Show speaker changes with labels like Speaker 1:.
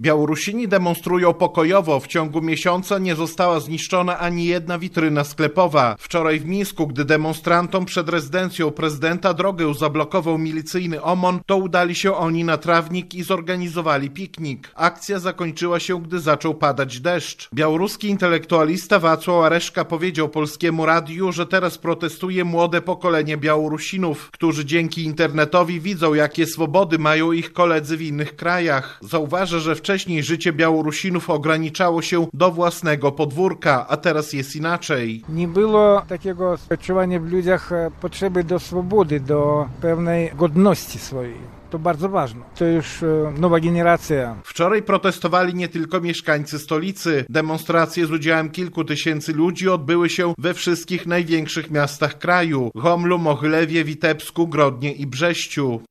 Speaker 1: Białorusini demonstrują pokojowo. W ciągu miesiąca nie została zniszczona ani jedna witryna sklepowa. Wczoraj w Mińsku, gdy demonstrantom przed rezydencją prezydenta drogę zablokował milicyjny OMON, to udali się oni na trawnik i zorganizowali piknik. Akcja zakończyła się, gdy zaczął padać deszcz. Białoruski intelektualista Wacław Areszka powiedział Polskiemu Radiu, że teraz protestuje młode pokolenie Białorusinów, którzy dzięki internetowi widzą, jakie swobody mają ich koledzy w innych krajach. Zauważa, że wcześniej życie Białorusinów ograniczało się do własnego podwórka, a teraz jest inaczej.
Speaker 2: Nie było takiego odczuwania w ludziach potrzeby do swobody, do pewnej godności swojej. To bardzo ważne. To już nowa generacja.
Speaker 1: Wczoraj protestowali nie tylko mieszkańcy stolicy. Demonstracje z udziałem kilku tysięcy ludzi odbyły się we wszystkich największych miastach kraju: Homlu, Mohylewie, Witebsku, Grodnie i Brześciu.